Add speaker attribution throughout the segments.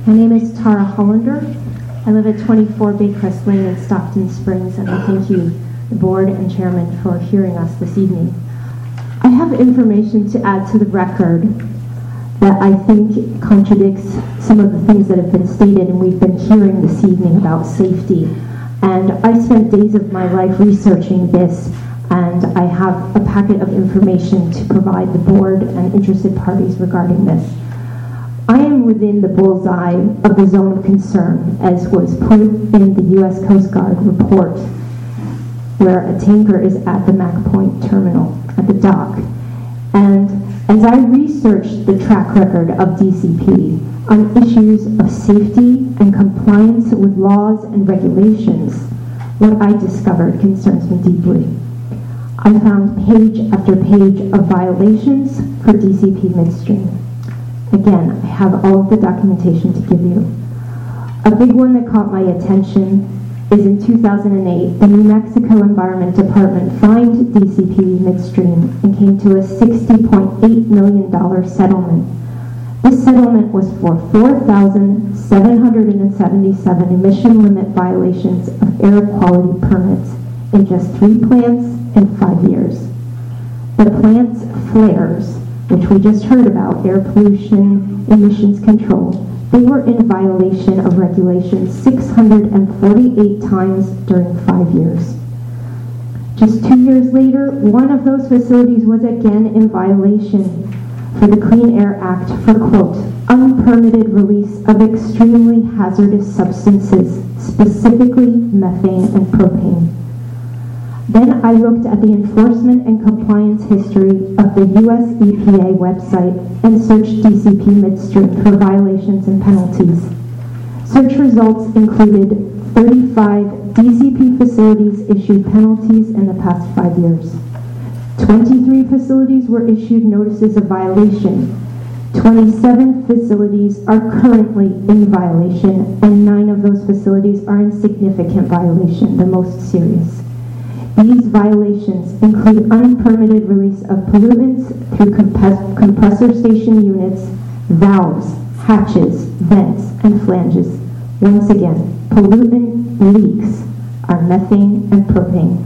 Speaker 1: My name is Tara Hollander. I live at 24 Baycrest Lane in Stockton Springs, and I thank you, the board and chairman, for hearing us this evening. I have information to add to the record that I think contradicts some of the things that have been stated and we've been hearing this evening about safety. And I spent days of my life researching this, and I have a packet of information to provide the board and interested parties regarding this. I am within the bullseye of the zone of concern, as was put in the U.S. Coast Guard report, where a tanker is at the Mack Point terminal at the dock. And as I researched the track record of DCP on issues of safety and compliance with laws and regulations, what I discovered concerns me deeply. I found page after page of violations for DCP Midstream. Again, I have all of the documentation to give you. A big one that caught my attention is in 2008, the New Mexico Environment Department fined DCP Midstream and came to a $60.8 million settlement. This settlement was for 4,777 emission limit violations of air quality permits in just 3 plants in 5 years. The plant's flares, which we just heard about, air pollution, emissions control, they were in violation of regulations 648 times during 5 years. Just 2 years later, one of those facilities was again in violation for the Clean Air Act for, quote, unpermitted release of extremely hazardous substances, specifically methane and propane. Then I looked at the enforcement and compliance history of the U.S. EPA website and searched DCP Midstream for violations and penalties. Search results included 35 DCP facilities issued penalties in the past 5 years. 23 facilities were issued notices of violation. 27 facilities are currently in violation, and 9 of those facilities are in significant violation, the most serious. These violations include unpermitted release of pollutants through compressor station units, valves, hatches, vents, and flanges. Once again, pollutant leaks are methane and propane.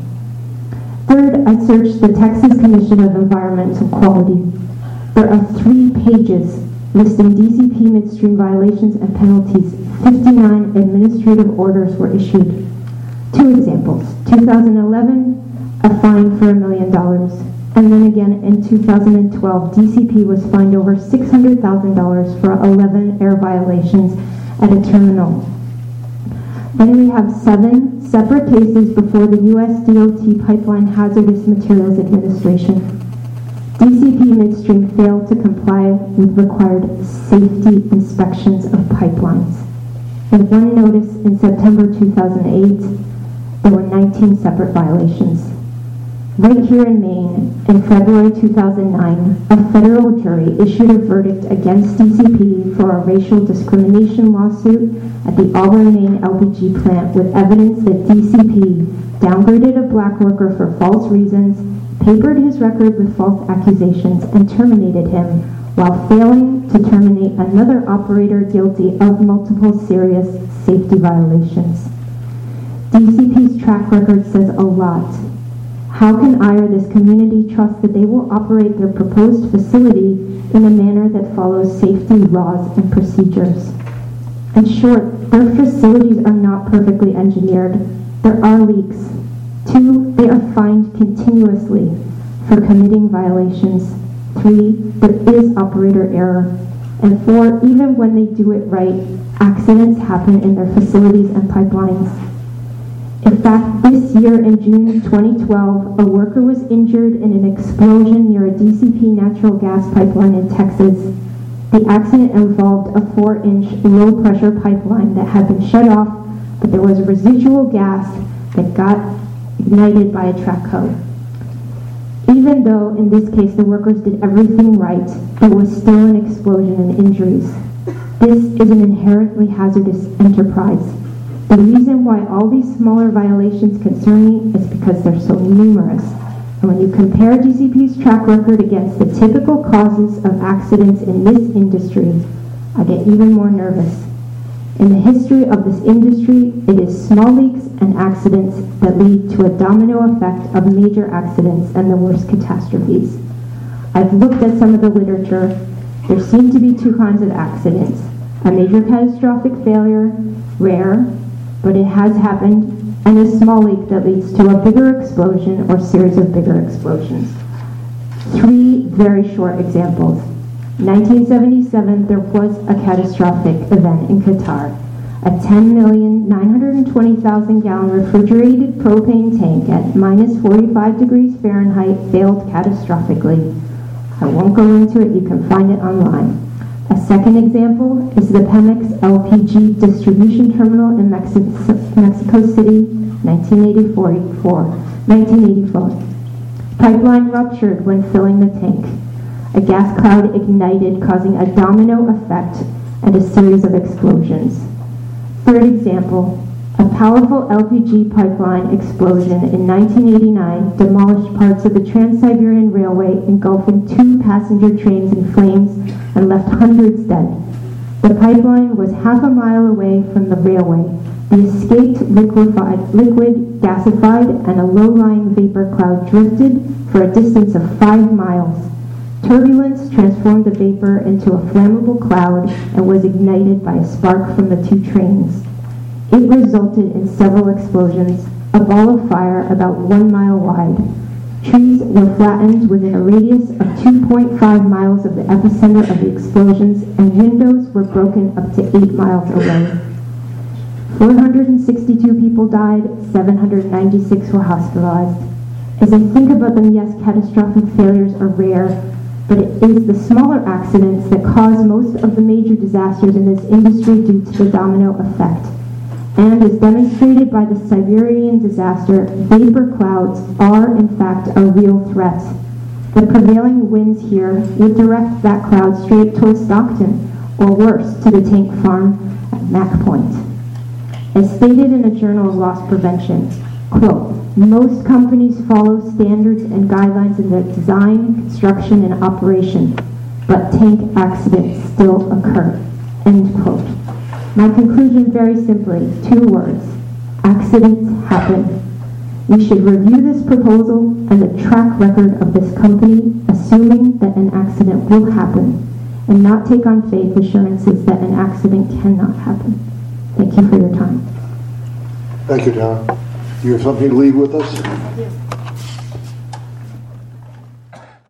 Speaker 1: Third, I searched the Texas Commission of Environmental Quality. There are 3 pages listing DCP Midstream violations and penalties. 59 administrative orders were issued. 2 examples. 2011, a fine for $1 million. And then again in 2012, DCP was fined over $600,000 for 11 air violations at a terminal. Then we have 7 separate cases before the U.S. DOT Pipeline Hazardous Materials Administration. DCP Midstream failed to comply with required safety inspections of pipelines. In one notice in September 2008, there were 19 separate violations. Right here in Maine, in February 2009, a federal jury issued a verdict against DCP for a racial discrimination lawsuit at the Auburn, Maine LPG plant with evidence that DCP downgraded a black worker for false reasons, papered his record with false accusations, and terminated him while failing to terminate another operator guilty of multiple serious safety violations. DCP's track record says a lot. How can I or this community trust that they will operate their proposed facility in a manner that follows safety laws and procedures? In short, their facilities are not perfectly engineered. There are leaks. 2, they are fined continuously for committing violations. 3, there is operator error. And 4, even when they do it right, accidents happen in their facilities and pipelines. In fact, this year in June 2012, a worker was injured in an explosion near a DCP natural gas pipeline in Texas. The accident involved a 4-inch low-pressure pipeline that had been shut off, but there was residual gas that got ignited by a track hoe. Even though, in this case, the workers did everything right, there was still an explosion and injuries. This is an inherently hazardous enterprise. The reason why all these smaller violations concern me is because they're so numerous. And when you compare DCP's track record against the typical causes of accidents in this industry, I get even more nervous. In the history of this industry, it is small leaks and accidents that lead to a domino effect of major accidents and the worst catastrophes. I've looked at some of the literature. There seem to be two kinds of accidents. A major catastrophic failure, rare, but it has happened, and a small leak that leads to a bigger explosion or series of bigger explosions. Three very short examples. 1977, there was a catastrophic event in Qatar. A 10,920,000 gallon refrigerated propane tank at minus 45 degrees Fahrenheit failed catastrophically. I won't go into it, you can find it online. A second example is the Pemex LPG distribution terminal in Mexico City, 1984. Pipeline ruptured when filling the tank. A gas cloud ignited, causing a domino effect and a series of explosions. Third example, a powerful LPG pipeline explosion in 1989 demolished parts of the Trans-Siberian Railway, engulfing 2 passenger trains in flames and left hundreds dead. The pipeline was half a mile away from the railway. The escaped liquid gasified and a low-lying vapor cloud drifted for a distance of 5 miles. Turbulence transformed the vapor into a flammable cloud and was ignited by a spark from the 2 trains. It resulted in several explosions, a ball of fire about 1 mile wide. Trees were flattened within a radius of 2.5 miles of the epicenter of the explosions, and windows were broken up to 8 miles away. 462 people died, 796 were hospitalized. As I think about them, yes, catastrophic failures are rare, but it is the smaller accidents that cause most of the major disasters in this industry due to the domino effect. And as demonstrated by the Siberian disaster, vapor clouds are in fact a real threat. The prevailing winds here would direct that cloud straight towards Stockton, or worse, to the tank farm at Mack Point. As stated in a Journal of Loss Prevention, quote, most companies follow standards and guidelines in their design, construction, and operation, but tank accidents still occur, end quote. My conclusion, very simply, 2 words. Accidents happen. We should review this proposal and the track record of this company, assuming that an accident will happen, and not take on faith assurances that an accident cannot happen. Thank you for your time.
Speaker 2: Thank you, Donna. Do you have something to leave with us?
Speaker 1: Yes.